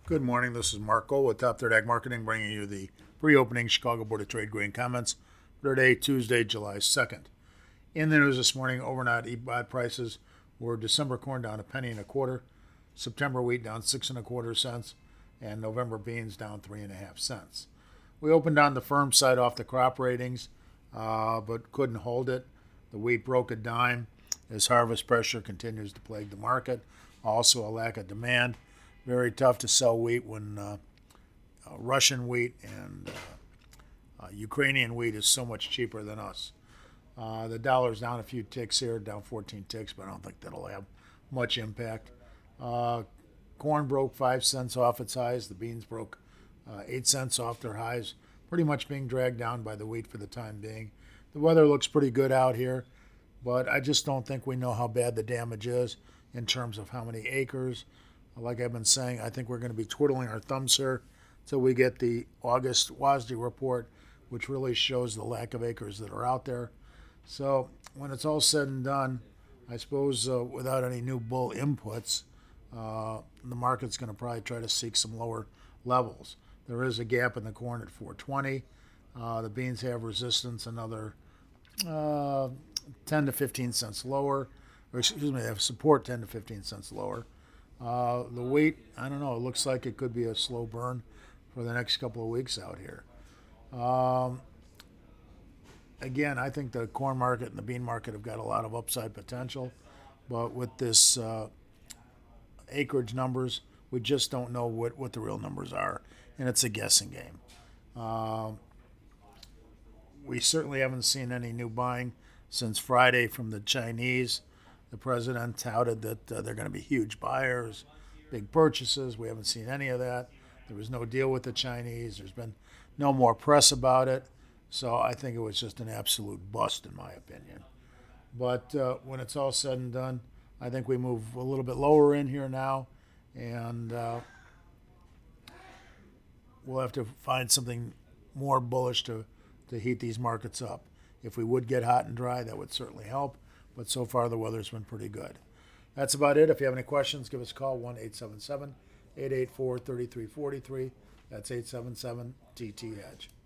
Good morning. This is Marco with Top Third Ag Marketing, bringing you the pre-opening Chicago Board of Trade grain comments for today, Tuesday, July 2nd. In the news this morning, overnight EBOT prices were December corn down a penny and a quarter, September wheat down 6.25 cents, and November beans down 3.5 cents. We opened on the firm side off the crop ratings, but couldn't hold it. The wheat broke a dime as harvest pressure continues to plague the market. Also, a lack of demand. Very tough to sell wheat when Russian wheat and Ukrainian wheat is so much cheaper than us. The dollar's down a few ticks here, down 14 ticks, but I don't think that'll have much impact. Corn broke 5 cents off its highs. The beans broke 8 cents off their highs, pretty much being dragged down by the wheat for the time being. The weather looks pretty good out here, but I just don't think we know how bad the damage is in terms of how many acres. Like I've been saying, I think we're going to be twiddling our thumbs here until we get the August WASDE report, which really shows the lack of acres that are out there. So when it's all said and done, I suppose without any new bull inputs, the market's going to probably try to seek some lower levels. There is a gap in the corn at 420. The beans have resistance another 10 to 15 cents lower, or excuse me, they have support 10 to 15 cents lower. The wheat, I don't know. It looks like it could be a slow burn for the next couple of weeks out here. Again, I think the corn market and the bean market have got a lot of upside potential, but with this acreage numbers, we just don't know what the real numbers are, and it's a guessing game. We certainly haven't seen any new buying since Friday from the Chinese. The president touted that they're going to be huge buyers, big purchases. We haven't seen any of that. There was no deal with the Chinese. There's been no more press about it. So I think it was just an absolute bust, in my opinion. But when it's all said and done, I think we move a little bit lower in here now, and we'll have to find something more bullish to heat these markets up. If we would get hot and dry, that would certainly help. But so far, the weather's been pretty good. That's about it. If you have any questions, give us a call, 1-877-884-3343. That's 877-TT-HEDGE.